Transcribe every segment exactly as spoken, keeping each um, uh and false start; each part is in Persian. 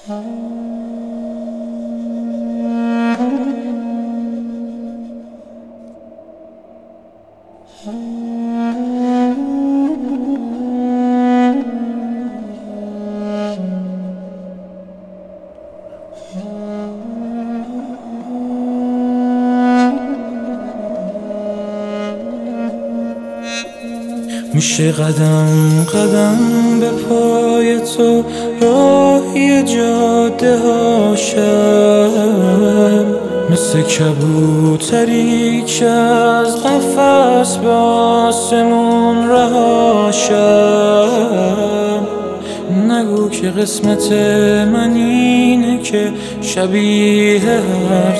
میشه قدم قدم به پای تو راهی جاده هاشم، مثل کبوتری که از قفس به آسمون رهاشم. نگو که قسمت من اینه که شبیه هر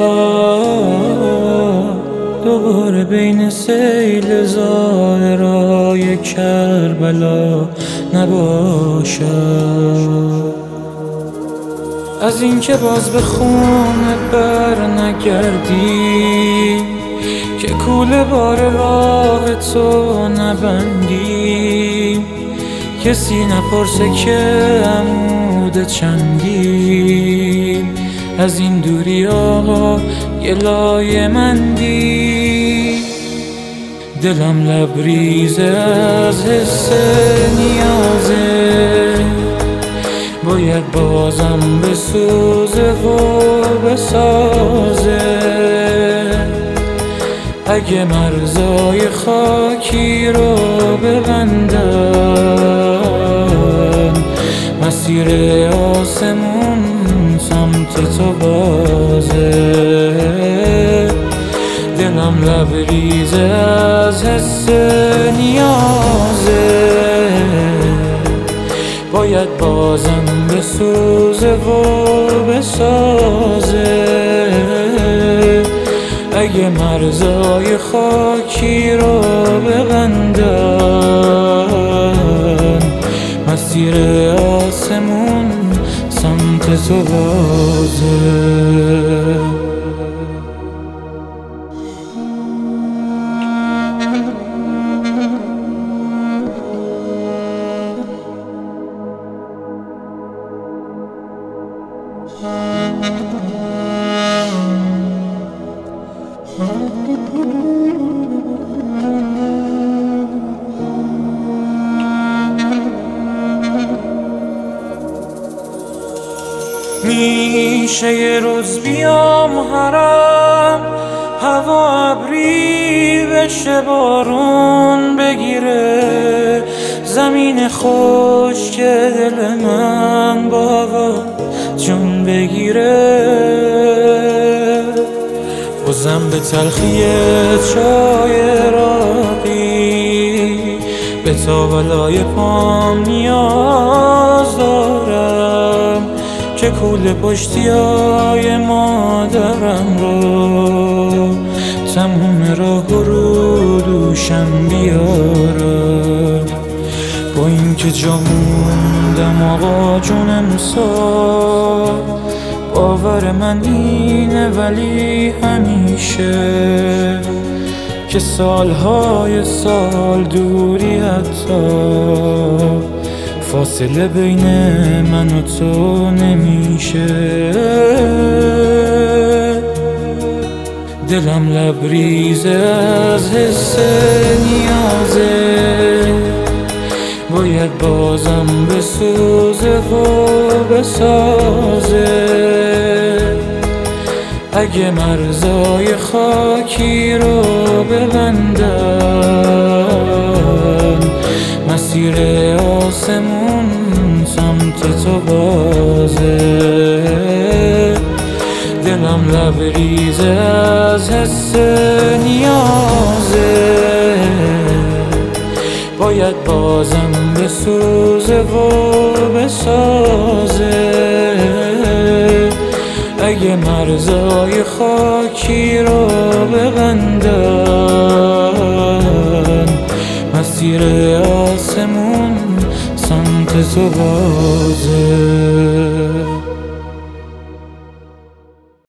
سال دوباره بین سیل زائرای کربلا نباشم. از این که باز به خونه بر نگردی، که کوله بار راه تو نبندی، کسی نپرسه که عمود چندی، از این دوری ها گلای مندی. دلم لبریزه از حس نیازه، باید بازم بسوزه و بسازه. اگه مرزای خاکی رو ببندن، مسیر آسمون سمت تو بازه. دلم لبریزه از حس نیازه، باید بازم بسوزه و بسازه. اگه مرزای خاکی رو ببندن، مسیر آسمون سمت تو بازه. میشه یه روز بیام حرم، هوا ابری بشه، بارون بگیره، زمین خشک دل من بابا جون بگیره. بازم به تلخی چای راقی، به تاولای پام نیاز دارم، که کوله پشتیای مادرم رو تموم راه رو دوشم بیارم. با این که جا موندم آقا جون امسال، باور من اینه ولی همیشه که سالهای سال دوری، حتی فاصله بین من و تو نمیشه. دلم لبریزه از حس نیازه، باید بازم بسوزه و بسازه. اگه مرزای خاکی رو ببندن، مسیر آسمون سمت تو بازه. دلم لبریزه از حس نیازه، باید بازم بسوزه و بسازه. اگه مرزای خاکی رو ببندن، مسیر آسمون سمت تو بازه.